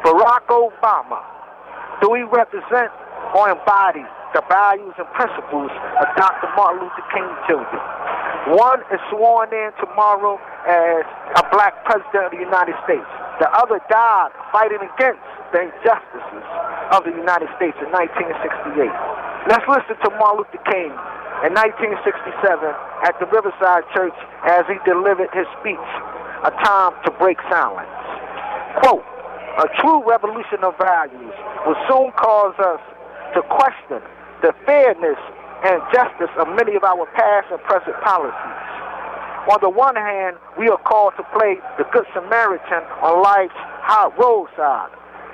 Barack Obama, do he represent or embody the values and principles of Dr. Martin Luther King Jr.? One is sworn in tomorrow as a black president of the United States. The other died fighting against the injustices of the United States in 1968. Let's listen to Martin Luther King in 1967 at the Riverside Church as he delivered his speech, A Time to Break Silence. Quote, "A true revolution of values will soon cause us to question the fairness and justice of many of our past and present policies. On the one hand, we are called to play the Good Samaritan on life's hot roadside,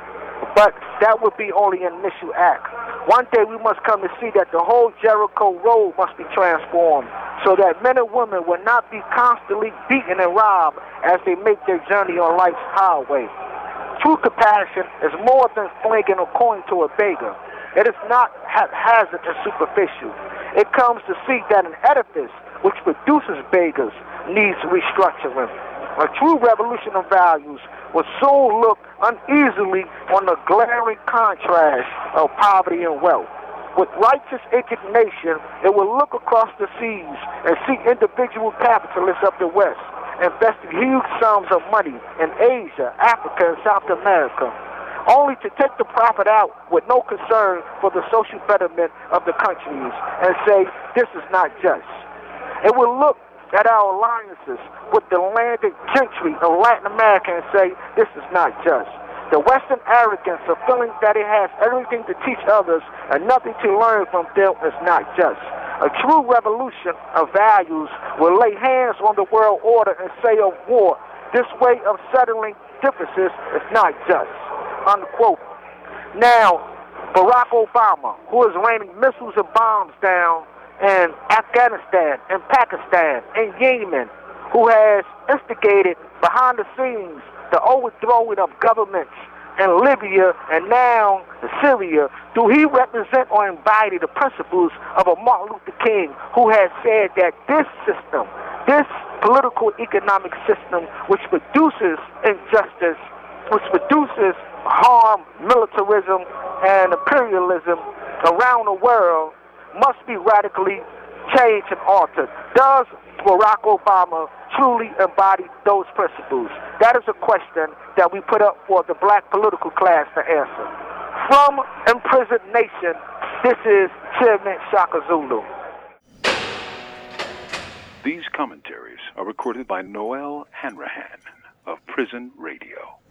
but that would be only an initial act. One day we must come to see that the whole Jericho Road must be transformed so that men and women will not be constantly beaten and robbed as they make their journey on life's highway. True compassion is more than flinging a coin to a beggar. It is not haphazard and superficial. It comes to see that an edifice which produces beggars needs restructuring. A true revolution of values will soon look uneasily on the glaring contrast of poverty and wealth. With righteous indignation, it will look across the seas and see individual capitalists of the West investing huge sums of money in Asia, Africa, and South America, only to take the profit out with no concern for the social betterment of the countries and say, this is not just. It will look at our alliances with the landed gentry of Latin America and say, this is not just. The Western arrogance of feeling that it has everything to teach others and nothing to learn from them is not just. A true revolution of values will lay hands on the world order and say of war, this way of settling differences is not just. Unquote. Now, Barack Obama, who is raining missiles and bombs down in Afghanistan and Pakistan and Yemen, who has instigated behind the scenes the overthrowing of governments in Libya and now Syria, do he represent or embody the principles of a Martin Luther King who has said that this system, this political economic system which produces injustice, which produces harm, militarism, and imperialism around the world must be radically changed and altered? Does Barack Obama truly embody those principles? That is a question that we put up for the black political class to answer. From Imprisoned Nation, this is Chairman Shaka Zulu. These commentaries are recorded by Noel Hanrahan of Prison Radio.